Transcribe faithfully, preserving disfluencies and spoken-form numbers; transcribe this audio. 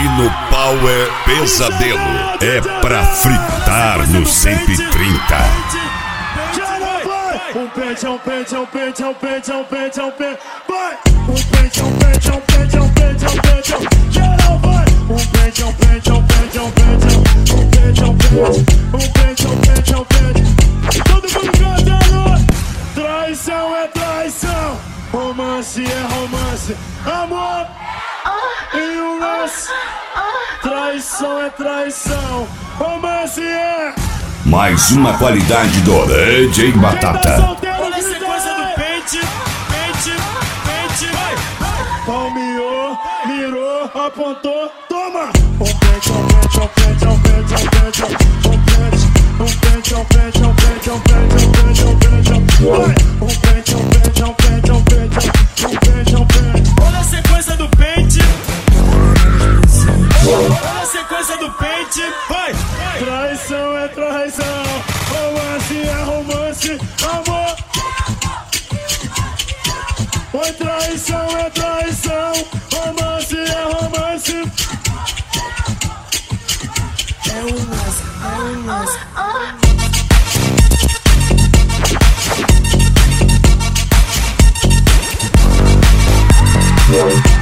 E no Power Pesadelo é pra fritar no cento e trinta. Um pente, é um pente, é um pente, é um pente, é um pente, é um pente, vai! Um pente, é um pente, é um pente, é um pente, é um pente, é um geral, vai! Um pente, é um pente, é um pente, é um pente, um pente, é um pente, um pente, é um pente, é um pente. Todo mundo cantando! Traição é traição, romance é romance, amor e um lance. Traição é traição, romance é... Mais uma qualidade do D J Batata. Olha a sequência do pente, pente, pente, vai! Palmeou, mirou, apontou, toma! Um pente, um pente, um pente, um pente, um pente, um pente, um pente, um pente, um pente, um pente, um pente, um pente, um pente, vai! Um pente, um pente, um pente, um pente, um pente, um pente. Olha a sequência do pente. Olha a sequência do pente, vai! Traição é traição, romance é romance, amor. Oi, traição é traição, romance é romance. É um lance, é um lance. Yeah.